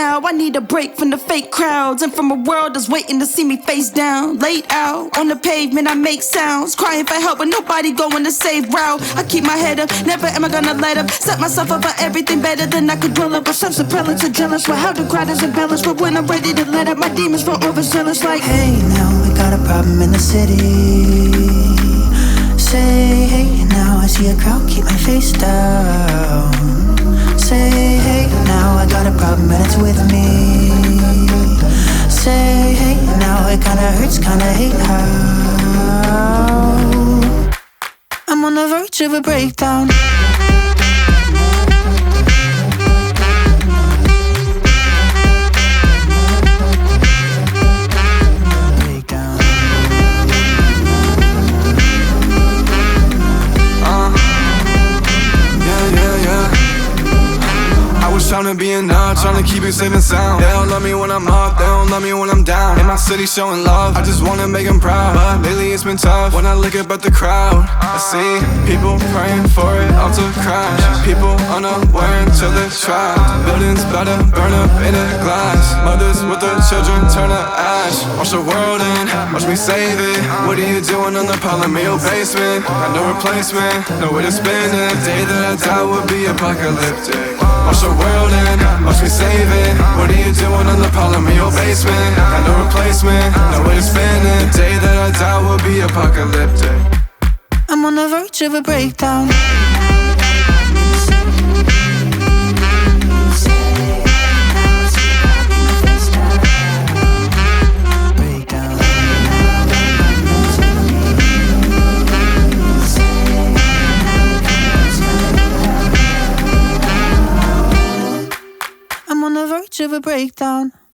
now. I need a break from the fake crowds and from a world that's waiting to see me face down. Laid out on the pavement, I make sounds, crying for help, but nobody going the safe route. I keep my head up, never am I gonna let up. Set myself up for everything better than I could dwell up. But some superlatives jealous for how the crowd is embellished. But when I'm ready to let up, my demons roll overzealous like, hey, now we got a problem in the city. Say, hey, now I see a crowd, keep my face down. Say, hey, now I got a problem and it's with me. Say, hey, now it kinda hurts, kinda hate how I'm on the verge of a breakdown. Trying to be enough, trying to keep it safe and sound. They don't love me when I'm up, they don't love me when I'm down. In my city showing love, I just wanna make them proud. But lately it's been tough, when I look up at the crowd, I see people praying for it all to crash. People unaware until they're trapped. Buildings about to burn up in a glass. Mothers with their children turn to ash. Watch the world end, watch me save it. What are you doing in the Palomino basement? Got no replacement, no way to spend it. The day that I die would be apocalyptic. Watch the world end, watch me save it. What are you doing in the Palomino basement? Got no replacement, no way to spend it. The day that I die will be apocalyptic. I'm on the verge of a breakdown. I'm on the verge of a breakdown.